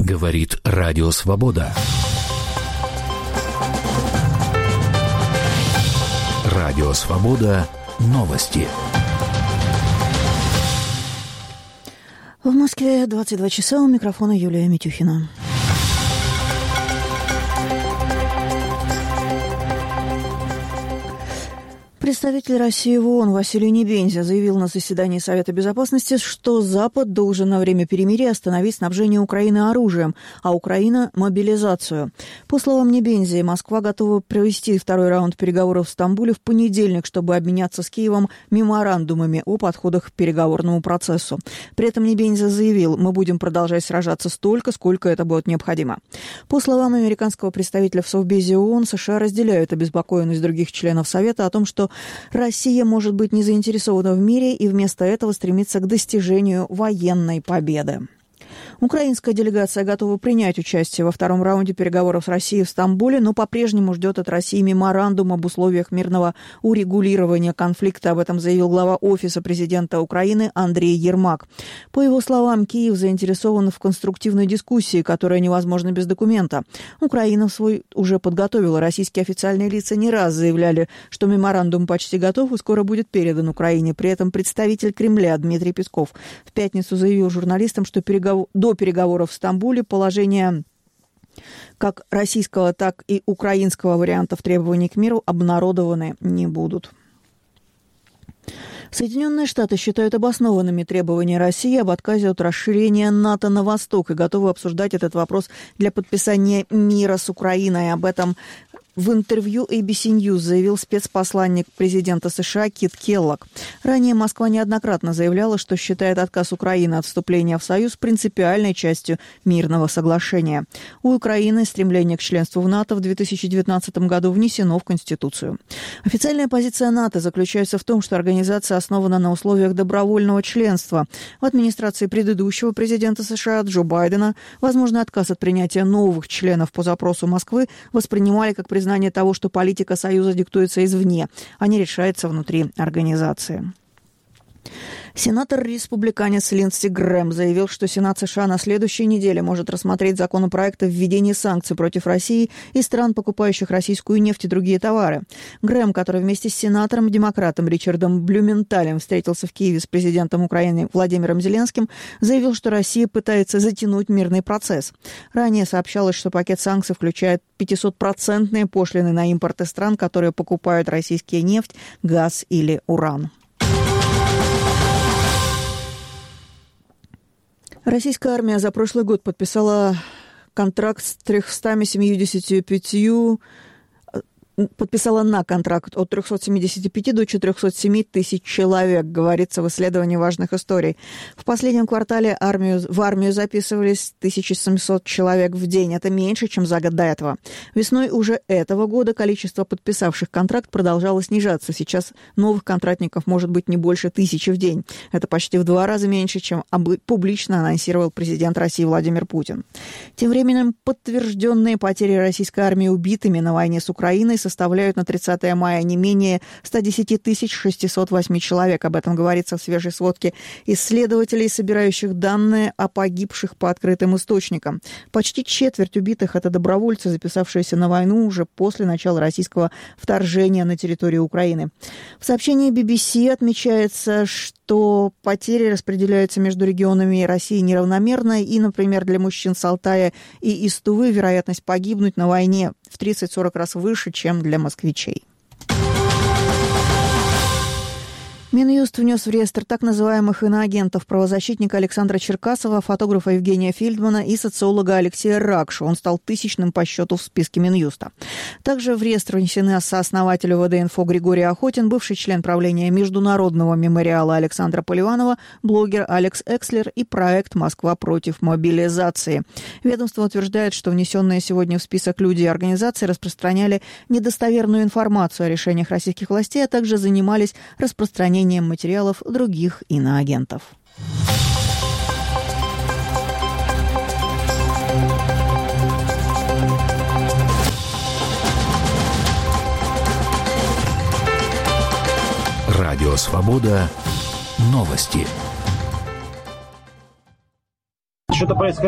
Говорит Радио Свобода. Радио Свобода. Новости. В Москве 22 часа, у микрофона Юлия Митюхина. Представитель России в ООН Василий Небензя заявил на заседании Совета Безопасности, что Запад должен на время перемирия остановить снабжение Украины оружием, а Украина – мобилизацию. По словам Небензи, Москва готова провести второй раунд переговоров в Стамбуле в понедельник, чтобы обменяться с Киевом меморандумами о подходах к переговорному процессу. При этом Небензи заявил: мы будем продолжать сражаться столько, сколько это будет необходимо. По словам американского представителя в Совбезе ООН, США разделяют обеспокоенность других членов Совета о том, что Россия может быть не заинтересована в мире и вместо этого стремится к достижению военной победы. Украинская делегация готова принять участие во втором раунде переговоров с Россией в Стамбуле, но по-прежнему ждет от России меморандум об условиях мирного урегулирования конфликта. Об этом заявил глава Офиса президента Украины Андрей Ермак. По его словам, Киев заинтересован в конструктивной дискуссии, которая невозможна без документа. Украина свой уже подготовила. Российские официальные лица не раз заявляли, что меморандум почти готов и скоро будет передан Украине. При этом представитель Кремля Дмитрий Песков в пятницу заявил журналистам, что до переговоров в Стамбуле положения как российского, так и украинского вариантов требований к миру обнародованы не будут. Соединенные Штаты считают обоснованными требования России об отказе от расширения НАТО на восток и готовы обсуждать этот вопрос для подписания мира с Украиной. Об этом в интервью ABC News заявил спецпосланник президента США Кит Келлог. Ранее Москва неоднократно заявляла, что считает отказ Украины от вступления в Союз принципиальной частью мирного соглашения. У Украины стремление к членству в НАТО в 2019 году внесено в Конституцию. Официальная позиция НАТО заключается в том, что организация основана на условиях добровольного членства. В администрации предыдущего президента США Джо Байдена возможный отказ от принятия новых членов по запросу Москвы воспринимали как признание того, что политика Союза диктуется извне, а не решается внутри организации. Сенатор-республиканец Линдси Грэм заявил, что Сенат США на следующей неделе может рассмотреть законопроект о введении санкций против России и стран, покупающих российскую нефть и другие товары. Грэм, который вместе с сенатором-демократом Ричардом Блюменталем встретился в Киеве с президентом Украины Владимиром Зеленским, заявил, что Россия пытается затянуть мирный процесс. Ранее сообщалось, что пакет санкций включает 500% пошлины на импорт из стран, которые покупают российские нефть, газ или уран. Российская армия за прошлый год подписала контракт с 375 подписала на контракт от 375 до 407 тысяч человек, говорится в исследовании важных историй. В последнем квартале в армию записывались 1700 человек в день. Это меньше, чем за год до этого. Весной уже этого года количество подписавших контракт продолжало снижаться. Сейчас новых контрактников может быть не больше 1000 в день. Это почти в 2 раза меньше, чем публично анонсировал президент России Владимир Путин. Тем временем подтвержденные потери российской армии убитыми на войне с Украиной составляют на 30 мая не менее 110 608 человек. Об этом говорится в свежей сводке исследователей, собирающих данные о погибших по открытым источникам. Почти четверть убитых – это добровольцы, записавшиеся на войну уже после начала российского вторжения на территорию Украины. В сообщении BBC отмечается, что потери распределяются между регионами России неравномерно, и, например, для мужчин с Алтая и из Тувы вероятность погибнуть на войне в 30-40 раз выше, чем для москвичей. Минюст внес в реестр так называемых иноагентов правозащитника Александра Черкасова, фотографа Евгения Фельдмана и социолога Алексея Ракшу. Он стал 1000-м по счету в списке Минюста. Также в реестр внесены сооснователь УВД-Инфо Григорий Охотин, бывший член правления Международного мемориала Александра Поливанова, блогер Алекс Экслер и проект «Москва против мобилизации». Ведомство утверждает, что внесенные сегодня в список люди и организации распространяли недостоверную информацию о решениях российских властей, а также занимались распространением материалов других иноагентов. Радио Свобода. Новости. Что-то происходило.